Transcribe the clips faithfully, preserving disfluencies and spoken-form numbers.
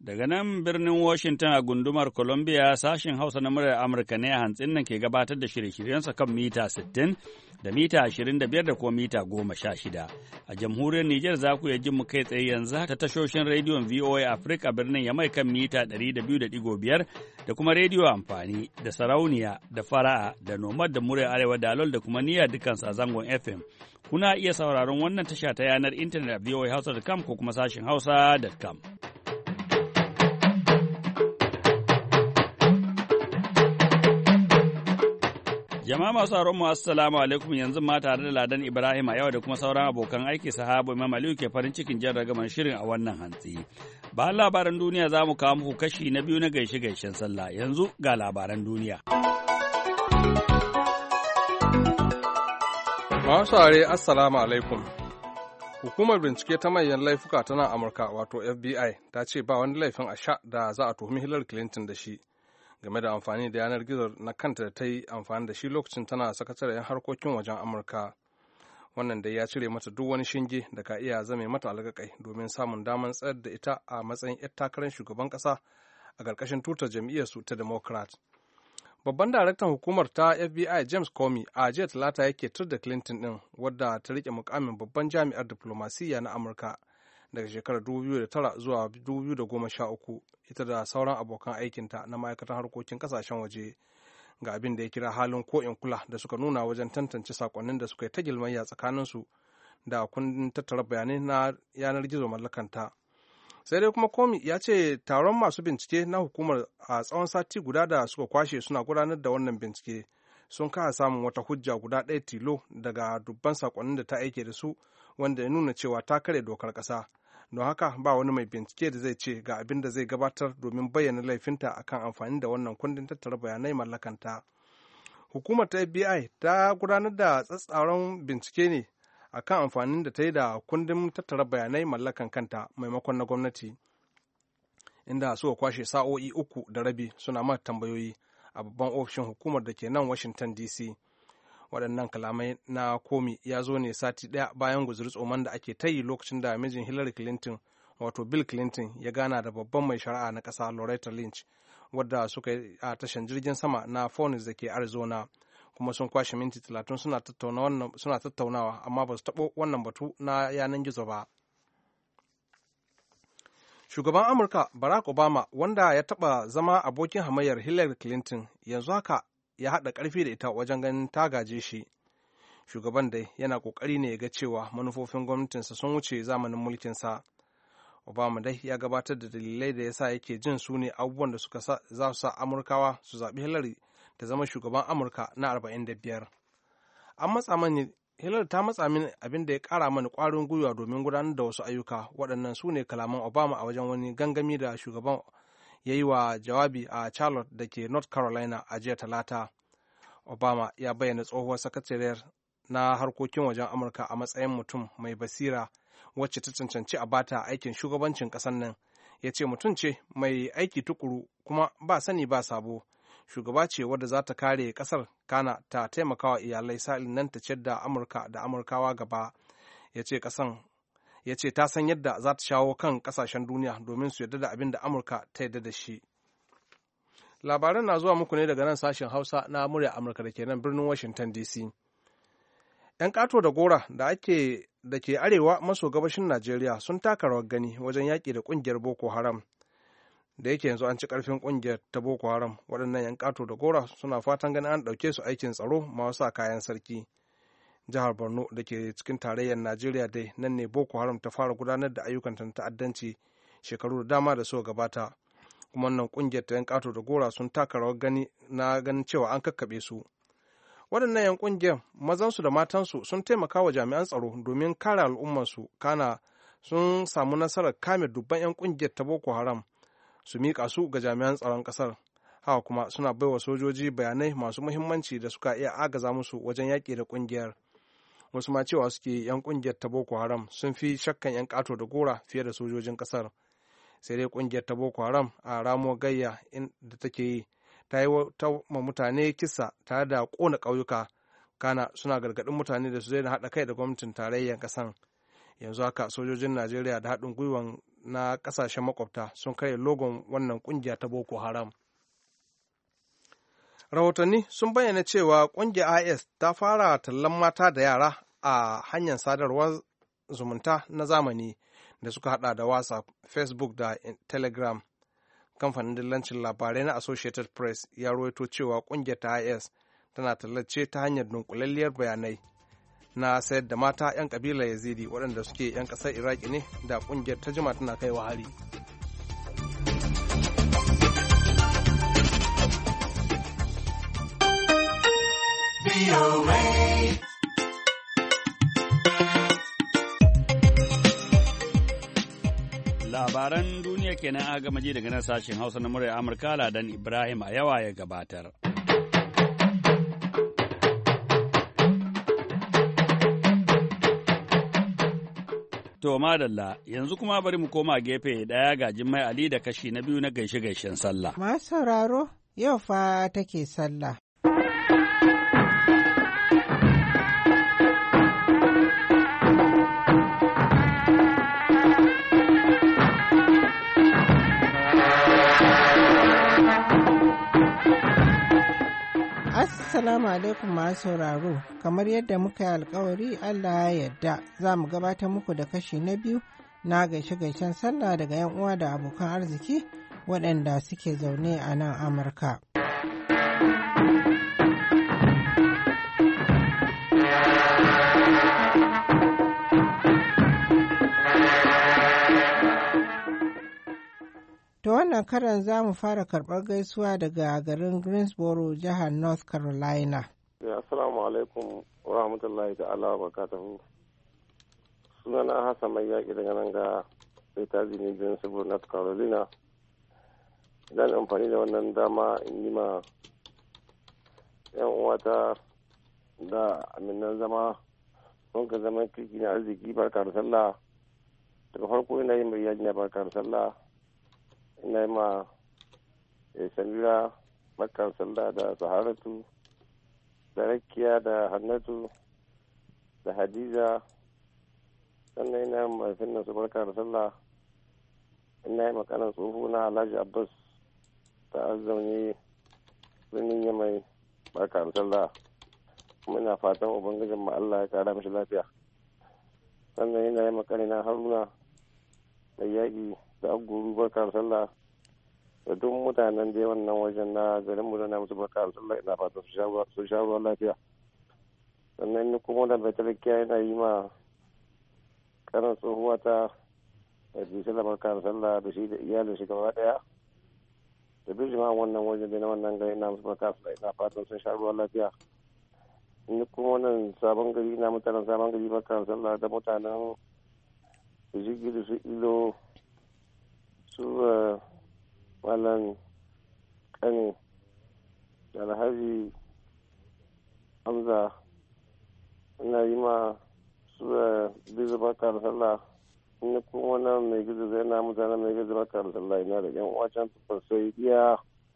Daga nan birnin Washington a gundumar Columbia sashen Hausa na muryar Amurka ne a hantsin nan ke gabatar da shirye-shiryensa kan mita sittin da mita ashirin da biyar da kuma mita goma sha shida. A jamhuriyar Nijar za ku iya jin mu kai tsaye yanzu ta tashoshin rediyon V O A Africa birnin Yamai kan mita ɗari da biyu da ɗigo biyar da kuma rediyo amfani da sarauniya da fara'a da nomad da muryar Arewa da Alol da kuma niyyar dukansu a zangon F M. Kuna iya sauraron wannan tasha ta yanar intanet a v o a hausa dot com ko kuma sashen hausa dot com. Jama'a masu sauraron mu assalamu alaikum, yanzu ma tare da Ladan Ibrahim a yau da kuma sauran abokan aiki sahabu Imam Aliyu ke farin cikin jan ragaman shirin a wannan hantsi. Bayan labaran duniya za mu kawo muku kashi na biyu na gaishe-gaishen sallah. Yanzu ga labaran duniya. Masu saurare assalamu alaikum. Hukumar bincike ta manyan laifuka ta nan Amurka wato F B I ta ce ba wani laifin a sha da za a tuhumi Hillary Clinton da shi game da amfani da yanar gizo na kanta da ta yi amfani da shi lokacin tana sakataren harkokin wajen Amurka. Wannan dai ya cire mata duk wani shinge da ka iya zame mata alƙaƙai domin samun damar tsayar da ita a matsayin 'yar takarar shugaban ƙasa a ƙarƙashin tutar jam'iyyarsu ta Democrat. Babban daraktan hukumar ta F B I James Comey a jiya talata yake tur da Clinton ɗin wadda ta rike mukamin babban jami'ar diplomasiyya na Amurka daga shekarar dubu biyu da tara zuwa dubu biyu da goma sha uku, ita da sauran abokan aikinta na ma'aikatan harkokin kasashen waje ga abin da ya kira halin ko'in kula da suka nuna wajen tantance sakonnin da suka yi ta gilmayya tsakaninsu da kundin tattara bayanai na yanar gizo mallakanta. Sai dai kuma Comey ya ce taron masu bincike na hukumar a tsawon sati guda da suka kwashe suna gudanar da wannan bincike sun kasa samun wata hujja guda ɗaya tilo daga dubban sakonnin da ta aike da su wanda ya nuna cewa ta kare dokar ƙasa. Don haka ba wani mai bincike da zai ce ga abin da zai gabatar domin bayyana laifinta akan amfani da wannan kundin tattara bayanai mallakanta. Hukumar ta F B I ta gudanar da tsatsauran bincike ne akan amfanin da ta yi da kundin tattara bayanai mallakan kanta maimakon na gwamnati, inda suka kwashe sa'o'i uku da rabi suna mata tambayoyi a babban ofishin hukumar da ke nan Washington D C. Waɗannan kalamai na Comey ya zo ne sati ɗaya bayan guzuri tsoman da ake ta yi lokacin da mijin Hillary Clinton wato Bill Clinton ya gana da babban mai shari'a na ƙasa Loretta Lynch wadda suka yi a tashan jirgin sama na Phoenix da ke Arizona, kuma sun kwashe minti talatin suna tattaunawa amma ba su taɓo wannan batu na yanar gizo ba. Shugaban Amurka Barack Obama, wanda ya taɓa zama abokin hamayyar Hillary Clinton, yanzu haka ya haɗa ƙarfi da ita wajen ganin ta gaje shi. Shugaban dai yana ƙoƙari ne ya ga cewa manufofin gwamnatinsa sun wuce zamanin mulkinsa. Obama dai ya gabatar da dalilai da ya sa yake jin su ne abubuwan da suka za su sa Amurkawa su zaɓi Hillary ta zama shugaban Amurka na arba'in da biyar. An matsa mani Hillary ta matsa mini abin da ya ƙara mani ƙwarin gwiwa domin gudanar da wasu ayyuka. Waɗannan su ne kalaman Obama a wajen wani gangami da shugaban ya yi wa jawabi a Charlotte da ke North Carolina a jiya talata. Obama ya bayyana tsohuwar sakatariyar na harkokin wajen Amurka a matsayin mutum mai basira wacce ta cancanci a bata aikin shugabancin ƙasar nan. Ya ce mutum ce mai aiki tukuru kuma ba sani ba sabo. Shugaba ce wadda za ta kare ƙasar kana ta taimakawa iyalai sa'ilin nan ta ciyar da Amurka da Amurkawa gaba. Ya ce ƙasan ya ce ta san yadda za ta shawo kan ƙasashen duniya domin su yarda da abin da Amurka ta yarda da shi. Labaran na zuwa muku ne daga nan sashen Hausa na murya Amurka da ke nan birnin Washington D C. ‘Yan ƙato da gora da ake da ke arewa maso gabashin Najeriya sun taka rawar gani wajen yaƙi da ƙungiyar Boko Haram. Da yake yanzu an ci ƙarfin ƙungiyar ta Boko Haram, waɗannan ‘yan ƙato da gora suna fatan ganin an ɗauke su aikin tsaro masu sa kayan sarki. Jihar Borno da ke cikin tarayyar Najeriya dai nan ne Boko Haram ta fara gudanar da ayyukan ta'addanci shekaru da dama da suka gabata. Kuma wannan kungiyar ta 'yan kato da gora sun taka rawar gani na ganin cewa an kakkaɓe su. Waɗannan 'yan kungiyar mazansu da matansu sun taimaka wa jami'an tsaro domin kare al'ummarsu, kana sun samu nasarar kame dubban 'yan kungiyar ta Boko Haram su miƙa su ga jami'an tsaron ƙasar. Haka kuma suna baiwa sojoji bayanai masu muhimmanci da suka iya agaza musu wajen yaƙi da kungiyar. Wasu ma cewa suke 'yan kungiyar ta Boko Haram sun fi shakkan 'yan kato da gora fiye da sojojin ƙasar. Sai dai kungiyar ta Boko Haram a ramo gayya da take yi ta yi ta ma mutane kisa tare da kona ƙauyuka, kana suna gargaɗin mutane da su daina haɗa kai da gwamnatin tarayyar ƙasan. Yanzu haka sojojin Najeriya da haɗin gwiwan na ƙasashen makwabta sun karya logon wannan ƙungiya ta Boko Haram. Rahotanni sun bayyana cewa ƙungiyar I S ta fara tallan mata da yara a hanyar sadarwar zumunta na zamani da suka hada da WhatsApp, Facebook da Telegram. Kamfanin dillancin labarai na Associated Press ya rawaito cewa ƙungiyar ta I S tana tallace ta hanyar dunkulalliyar bayanai na sayar da mata 'yan kabilar Yazidi waɗanda suke 'yan ƙasar Iraki ne da ƙungiyar ta jima tana kai wa hari. Labaran duniya kenan aka gama ji daga nan sashen Hausa na muryar Amurka. Ladan Ibrahim a yawa ya gabatar. To madalla, yanzu kuma bari mu koma gefe ɗaya ga Jummai Ali da kashi na biyu na gaishe-gaishen sallah. Masu sauraro, yau fa take sallah. Assalamu alaikum masu sauraro, kamar yadda muka yi alkawari Allah ya yarda za mu gabatar muku da kashi na biyu na gaishe-gaishen sallah daga 'yan uwa da abokan arziki waɗanda suke zaune a nan Amurka. To wannan karan za mu fara karɓar gaisuwa daga garin Greensboro, jihar North Carolina. Assalamu alaikum wa rahmatullahi ta'ala wa barakatuhu. Sunana Hassan mai yaƙi daga nan ga sai ta zini Greensboro, North Carolina. Idan amfani da wannan dama in yi ma 'yan uwata da aminan zama sun ka zama kirki na arziki barka da sallah. Daga farko ina yin mai yaƙi na barka da sallah. Ina yi ma Samira barkar sallah da Saharatu da Rakiya da Hannatu da Hadiza, sannan ina yi mahaifin nan su barkar sallah. Ina yi makanan tsoho na Alhaji Abbas ta azzaune birnin Yamai barkar sallah, kuma ina fatan Ubangijin ma Allah ya kara mishi lafiya. Sannan ina yi makanina Haruna mai yaƙi da aguru barkar sallah da duk mutanen da wannan wajen na garin mu na musu barkar sallah, ina fatan su sha ruwan lafiya. Sannan ni kuma da baitalakiya yana yi ma karan tsohuwa ta da bisala barkar sallah da shi da iyalin shi gaba daya da duk jama'a wannan wajen da na wannan gari ina musu barkar sallah, ina fatan sun sha ruwan lafiya. Ni kuma wannan sabon gari ina mutanen sabon gari barkar sallah da mutanen su jigi da su ilo su malam kane da alhaji hamza, ina yi ma su bizu barka da sallah. Ina kuma wannan mai gizo zai na mutanen mai gizo barka da sallah, ina da yan uwacan tufar sai iya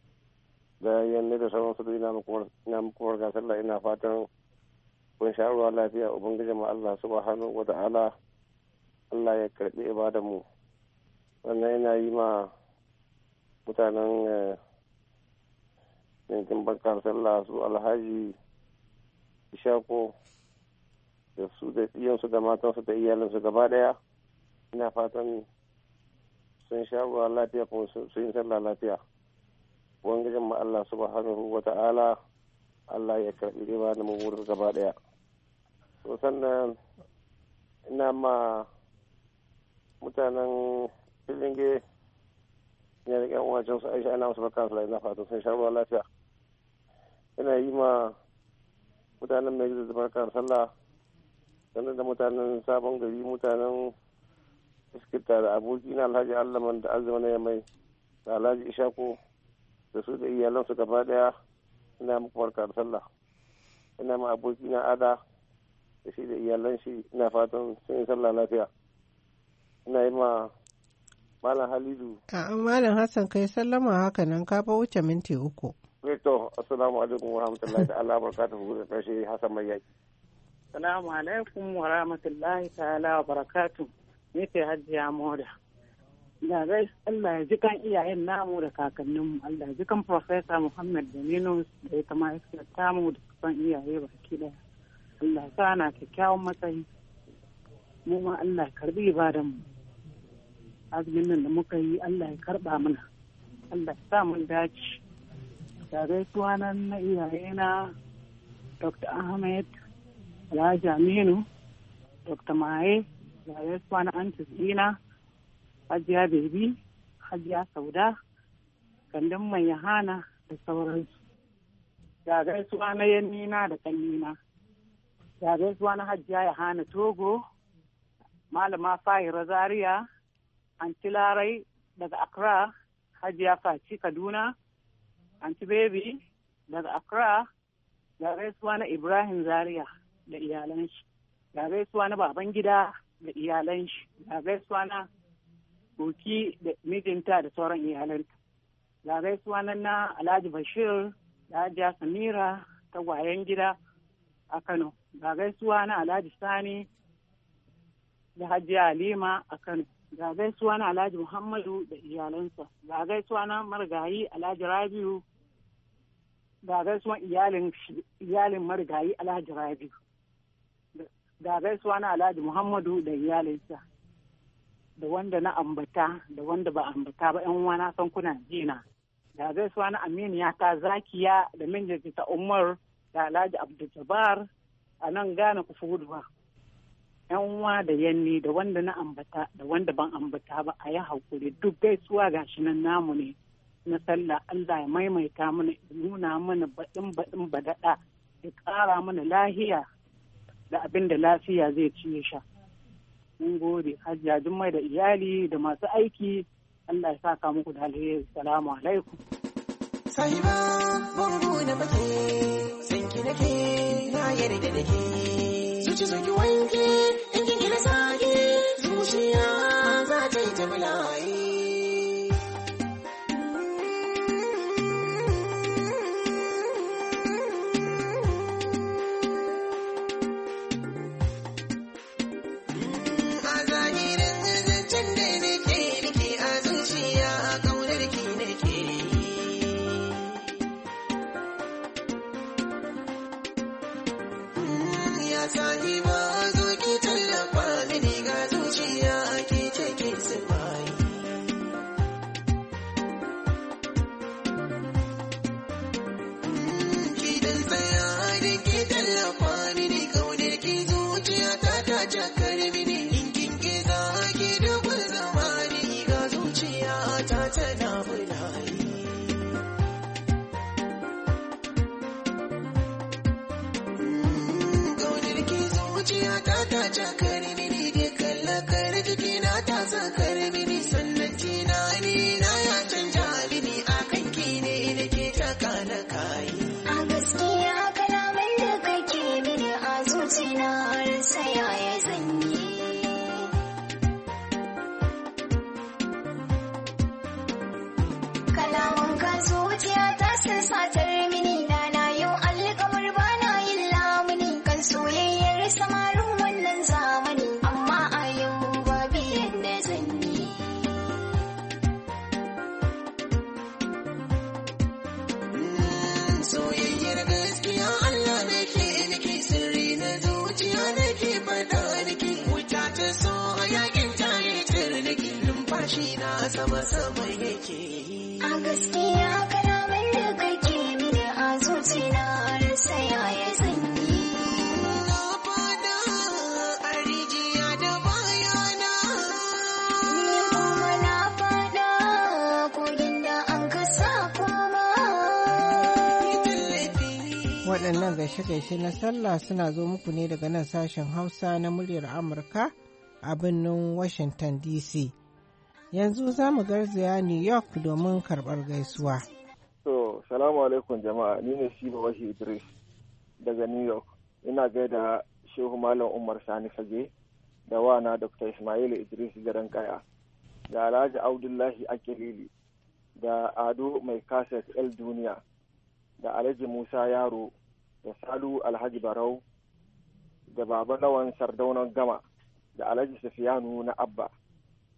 da yanne da sauran su ina muku barka sallah, ina fatan kun sha ruwa lafiya. Ubangijin ma Allah subhanahu wa ta'ala Allah ya karɓi ibadanmu. Wannan yana yi ma mutanen yankin barkar sallah su alhaji ishako da su da iyansu da matansu da iyalinsu gaba daya, ina fatan sun sha ruwa lafiya kuma sun yi sallah lafiya. Ubangijin ma Allah subhanahu wa ta'ala Allah ya karɓi ibadanmu wurin gaba daya. To sannan ina ma mutanen filinge ya da yan wajen su aisha ana musu barka su ina fatan sun sha ruwa lafiya. Ina yi ma mutanen mai gizo barka sallah, sannan da mutanen sabon gari, mutanen iskita da aboki na alhaji allaman da azuma na mai da alhaji ishako da su da iyalansu gaba daya, ina muku barka da sallah. Ina ma aboki na ada da shi da iyalan shi, ina fatan sun yi sallah lafiya. Ina yi ma Malam Halidu. A'a Malam Hassan kai sallama haka nan ka fa wuce minti uku. To, assalamu alaikum wa rahmatullahi ta'ala wa barakatuhu da karshe Hassan mai yaki. Assalamu alaikum wa rahmatullahi ta'ala wa barakatuhu. Ni ce Hajiya Moda. da gai Allah ya ji kan iyayen namu da kakanninmu, Allah ya ji kan Professor Muhammad da Nino da ya kama ya tamu da kan iyaye baki daya. Allah sa na kyakkyawan matsayi. Mu ma Allah ya karbi ibadan mu. Azumin nan da muka yi Allah ya karba mana. Allah ya sa mun dace. Da gaisuwa nan na iyaye na Doctor Ahmed, Alhaji Aminu, Doctor Maye, da gaisuwa na Aunty Zina, Hajiya Bebi, Hajiya Sauda, Kandin Mai Yahana da sauransu. Da gaisuwa na Yannina da Kannina. Da gaisuwa na Hajiya Yahana Togo, Malama Fahira Zaria, Anti Larai daga Accra, Hajiya Faci Kaduna, Anti Baby daga Accra, da gaisuwa na Ibrahim Zaria da iyalan shi, da gaisuwa na Babangida da iyalan shi, da gaisuwa na Buki da mijinta da sauran iyalanta, da gaisuwa na na Alhaji Bashir da Hajiya Samira ta gwayen gida a Kano, da gaisuwa na Alhaji Sani da Hajiya Halima a Kano, da gaisuwa na Alhaji Muhammadu da iyalansa, da gaisuwa na marigayi Alhaji Rabiu, da gaisuwan iyalin iyalin marigayi Alhaji Rabiu, da gaisuwa na Alhaji Muhammadu da iyalinsa, da wanda na ambata da wanda ba ambata ba yan uwa na san kuna jina, da gaisuwa na Aminiya ta Zakiya da mijinta ta Umar da Alhaji Abdul Jabbar a nan Ghana ku fuduwa. Yan uwa da yanni da wanda na ambata da wanda ban ambata ba a yi hakuri, duk gaisuwa gashi nan namu ne na sallah. Allah ya maimaita mana, nuna mana baɗin baɗin baɗaɗa, ya ƙara mana lahiya da abin da lafiya zai ci ya sha. Mun gode Hajiya Jummai da iyali da masu aiki, Allah ya saka muku da alheri. Salamu alaikum. Sahiba bango na bake, sanki nake na yarda da ke. Zuci zo ki wanke, in kin gina sake, zuciya za ta yi ta bala'i. sama-sama yake yi. A gaskiya kalaman da kake mini a zuciya rasa yaya zanyi. Na fada a rijiya da bayana. Ni kuma na fada kogin da an kasa kuma. Waɗannan gaishe-gaishe na sallah suna zo muku ne daga nan sashen Hausa na muryar Amurka a birnin Washington D C. Yanzu za mu garzaya New York domin karɓar gaisuwa. To, salamu alaikum jama'a, ni ne Shiba Washi Idris daga New York. Ina gaida Shehu Malam Umar Sani Fage da wana Doctor Ismail Idris Garan Kaya da Alhaji Abdullahi Akilili da Ado Mai Kaset El Duniya da Alhaji Musa Yaro da Salu Alhaji Barau da Baba Lawan Sardaunan Gama da Alhaji Safiyanu na Abba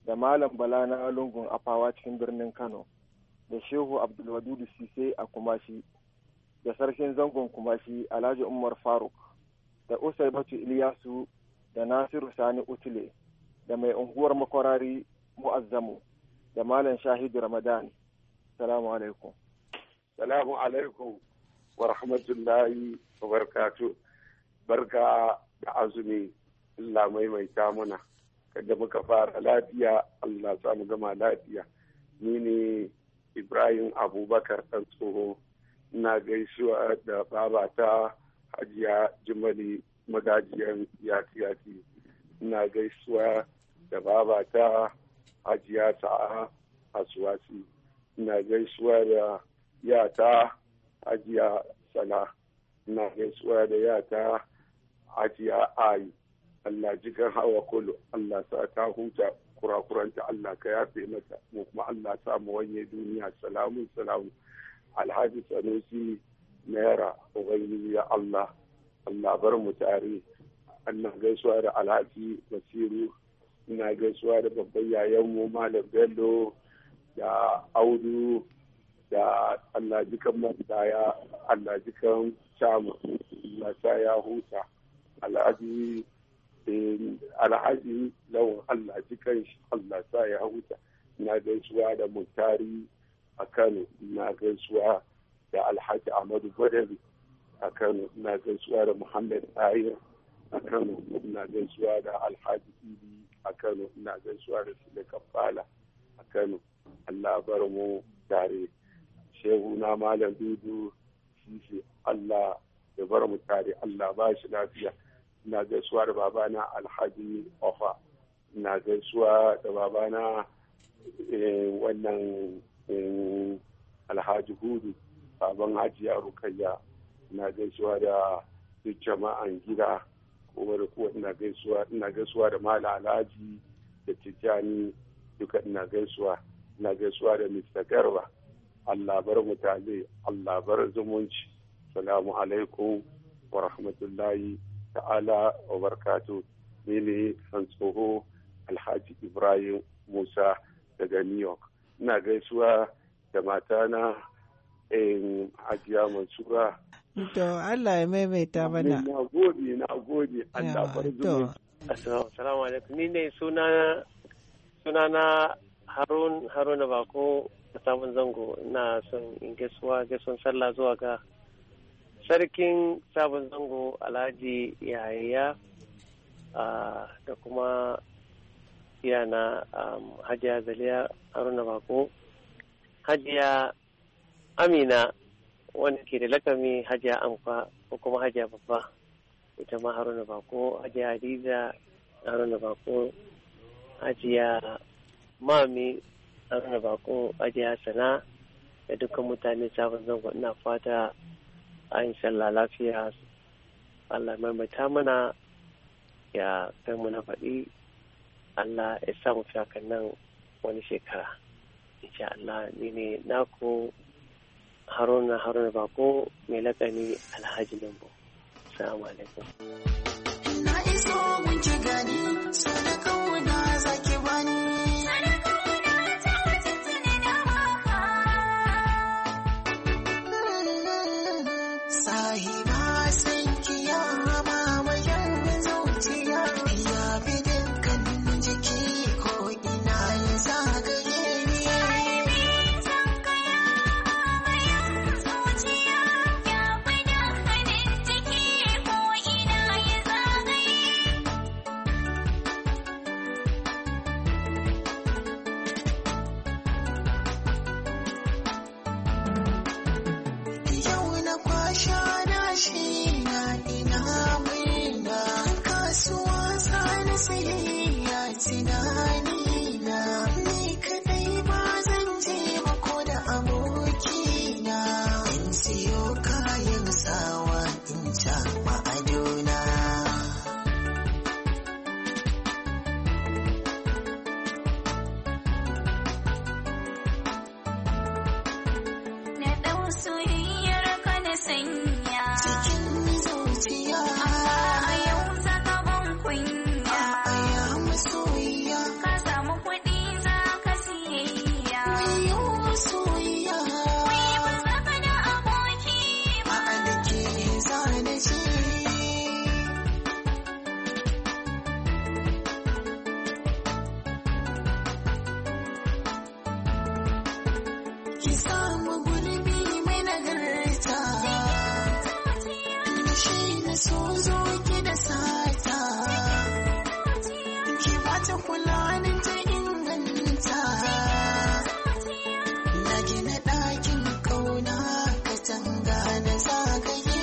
da Malam Bala na lungun Afawa cikin birnin Kano, da Shehu Abdulwadudu Sise a Kumashi, da Sarkin Zangon Kumashi Alhaji Umar Faruk, da Usaibatu Iliyasu, da Nasiru Sani Utile, da mai unguwar Makwarari Mu'azzamu, da Malam Shahidu Ramadan. Salamu alaikum. Salamu alaikum wa rahmatullahi wa barakatuh. Barka da azumi, Allah maimaita muna. Kada muka fara lafiya, Allah sa mu gama lafiya. Ni ne Ibrahim Abubakar ɗan tsoho, ina gaisuwa da babata Hajiya Jimali magajiyan yati-yati. Ina gaisuwa da babata Hajiya Sa'a Asuwasi. Ina gaisuwa da yata Hajiya Sala. Ina gaisuwa da yata Hajiya Ayi. Allah jikan hawa kulu, Allah sa ta huta kurakuranta, Allah ka yafe mata, mu kuma Allah sa mu wanye duniya. Salamun salamu. Alhaji Sanusi Naira, Ubangiji ya Allah, Allah bar mu tare. Ina gaisuwa da Alhaji Basiru, ina gaisuwa da babban yayanmu Malam Bello, da Audu, da Allah jikan Masaya, Allah jikan Shamu, Allah sa ya huta. Alhaji Alhaji Lawan, Allah jikan shi, Allah sa ya huta. Ina gaisuwa da Mutari a Kano, ina gaisuwa da Alhaji Ahmadu Badari a Kano, ina gaisuwa da Muhammad Ayir a Kano, ina gaisuwa da Alhaji Idi a Kano, ina gaisuwa da Sule Kafala a Kano. Allah bar mu tare. Shehu na Malam Dudu shi Allah ya bar mu tare, Allah ba shi lafiya. Ina gaisuwa da babana Alhaji Ofa, ina gaisuwa da babana wannan Alhaji Hudu, baban Hajiya Rukayya. Ina gaisuwa da duk jama'an gida, kuma da kuwa ina gaisuwa ina gaisuwa da Malam Alhaji da Tijjani, duka ina gaisuwa. Ina gaisuwa da Mister Garba. Allah bar mutane, Allah bar zumunci. Salamu alaikum wa rahmatullahi ta'ala wa barakatuh. Ni ne san tsoho Alhaji Ibrahim Musa daga New York. Ina gaisuwa da matana in Hajiya Mansura. To Allah ya maimaita mana. Na gode, na gode. Allah bar zumunci. Assalamu alaikum. Ni ne suna sunana Harun Haruna Bako a Sabon Zango. Ina son in gaisuwa gaisuwan sallah zuwa ga Sarkin Sabon Zango Alhaji Yahaya da kuma yana Hajiya Zaliya Haruna Bako, Hajiya Amina wanda ke da lakami Hajiya Amfa ko kuma Hajiya Babba, ita ma Haruna Bako, Hajiya Hadiza Haruna Bako, Hajiya Mami Haruna Bako, Hajiya Sana da dukkan mutane Sabon Zango. Ina fata an sallah lafiya, Allah maimaita mana ya kai mu na faɗi, Allah ya samu fiyakan nan wani shekara insha Allah. Ni ne naku Haruna Haruna Bako mai lakani Alhaji Lambo. Assalamu alaikum. Na iso mun ki gani, sana kauna zaki bani. Soyayya ki bata kulanin ta inganta. Na gina ɗakin ƙauna katanga na zagaye.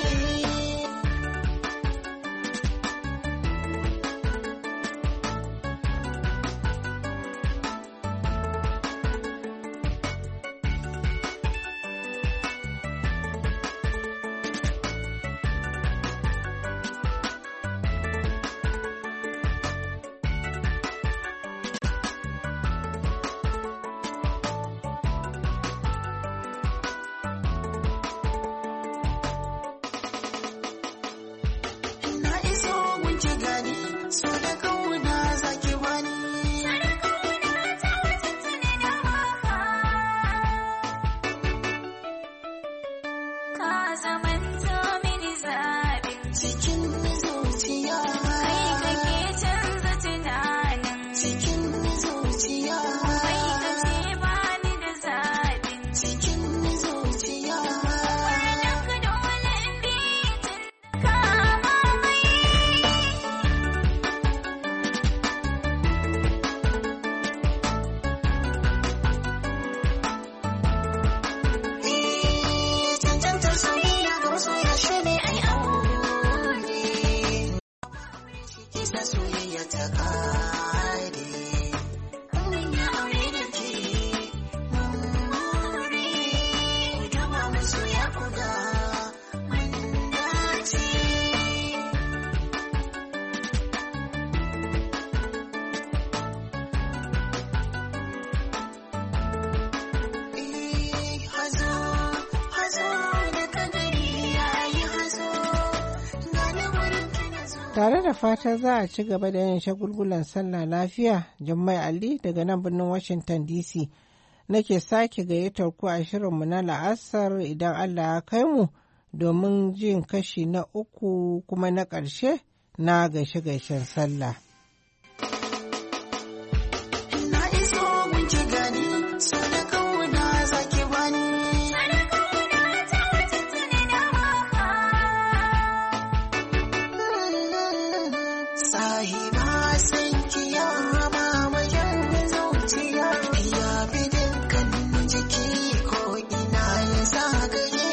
Tare da fatan za a ci gaba da yin shagulgulan sallah lafiya, Jummai Ali daga nan birnin Washington D C nake sake gayyatar ku a shirinmu na la'asar idan Allah ya kai mu domin jin kashi na uku kuma na ƙarshe na gaishe-gaishen sallah. Na iso gunki gani, so da kauna zaki bani. Sahiba san kiya mamayen zuciya, ya bi dukkanin jiki ko ina ya zagaye.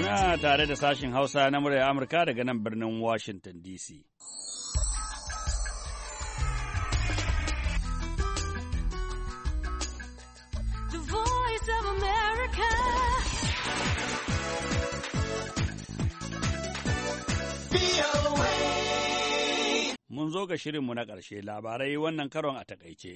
kuna tare da sashin Hausa na muryar Amurka daga nan birnin Washington D C. The Voice of America. Mun zo ga shirinmu na ƙarshe, labarai wannan karon a takaice.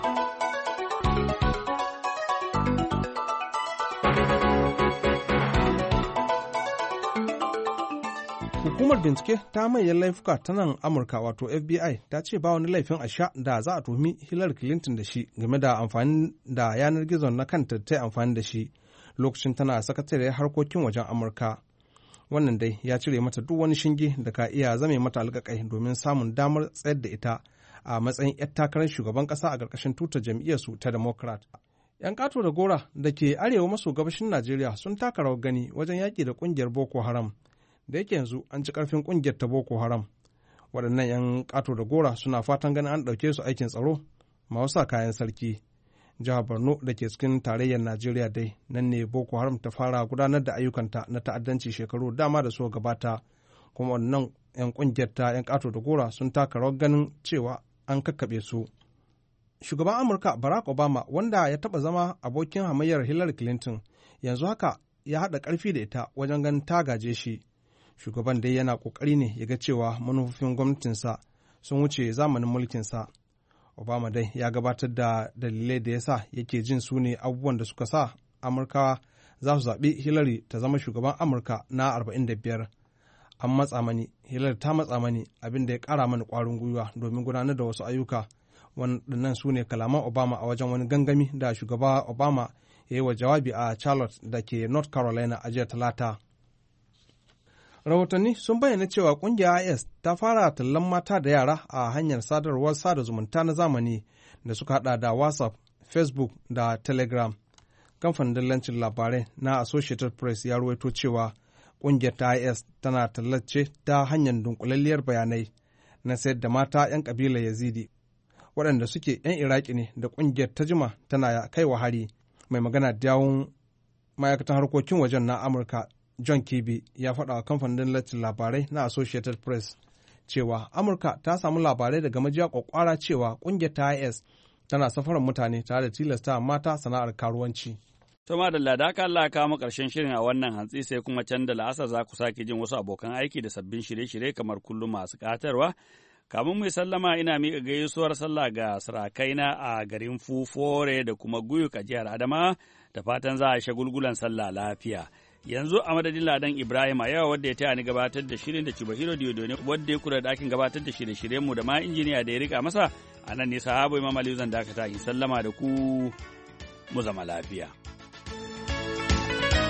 Hukumar bincike ta manyan laifuka ta nan Amurka wato F B I ta ce ba wani laifin a sha da za a tuhumi Hillary Clinton da shi game da amfani da yanar gizon na kanta ta amfani da shi lokacin tana sakatariyar harkokin wajen Amurka. Wannan dai ya cire mata duk wani shinge da ka iya zame mata alƙaƙai domin samun damar tsayar da ita a matsayin 'yar takarar shugaban ƙasa a ƙarƙashin tutar jam'iyyarsu ta Democrat. 'Yan ƙato da gora da ke arewa maso gabashin Najeriya sun taka rawar gani wajen yaƙi da ƙungiyar Boko Haram. Da yake yanzu an ci ƙarfin ƙungiyar ta Boko Haram. Waɗannan 'yan ƙato da gora suna fatan ganin an ɗauke su aikin tsaro masu sa kayan sarki. Jihar Borno da ke cikin tarayyar Najeriya dai nan ne Boko Haram ta fara gudanar da ayyukanta na ta'addanci shekaru dama da suka gabata, kuma wannan 'yan ƙungiyar ta 'yan ƙato da gora sun taka rawar ganin cewa an kakkaɓe su. Shugaban Amurka Barack Obama, wanda ya taɓa zama abokin hamayyar Hillary Clinton, yanzu haka ya haɗa ƙarfi da ita wajen ganin ta gaje shi. Shugaban dai yana ƙoƙari ne ya ga cewa manufofin gwamnatinsa sun wuce zamanin mulkinsa. Obama dai ya gabatar da dalilai da ya sa yake jin su ne abubuwan da suka sa Amurkawa za su zaɓi Hillary ta zama shugaban Amurka na arba'in da biyar. An matsa mani, Hillary ta matsa mani, abin da ya ƙara mani ƙwarin gwiwa domin gudanar da wasu ayyuka. Waɗannan su ne kalaman Obama a wajen wani gangami da shugaba Obama ya yi wa jawabi a Charlotte da ke North Carolina a jiya Talata. Rahotanni sun bayyana cewa ƙungiyar I S ta fara tallan mata da yara a hanyar sadarwar sada zumunta na zamani da suka hada da WhatsApp, Facebook da Telegram. Kamfanin dillancin labarai na Associated Press ya ruwaito cewa ƙungiyar ta I S tana tallace ta hanyar dunkulalliyar bayanai na sayar da mata 'yan ƙabilar Yazidi, waɗanda suke 'yan Iraki ne da ƙungiyar ta jima tana kai wa hari. Mai magana da yawun ma'aikatan harkokin wajen na Amurka John Kirby ya faɗa wa kamfanin dillacin labarai na Associated Press cewa Amurka ta samu labarai daga majiya kwakwara cewa ƙungiyar ta I S tana safarar mutane tare da tilasta mata sana'ar karuwanci. To ma da ladaka Allah ka mu ƙarshen shirin a wannan hantsi, sai kuma can da la'asar za ku sake jin wasu abokan aiki da sabbin shirye-shirye kamar kullum masu ƙatarwa. Kamun mai sallama ina miƙa gaisuwar sallah ga sarakaina a garin Fufore da kuma Guyuk a jihar Adama, da fatan za a shagulgulan sallah lafiya. Yanzu a madadin Ladan Ibrahim a yawa wadda ya taya ni gabatar da shirin da Chubahiro Diodone wadda ya kula da ɗakin gabatar da shirye-shiryenmu da ma injiniya da ya rika masa, a nan ne sahabo Imam Aliyu zan dakata in sallama da ku mu zama lafiya.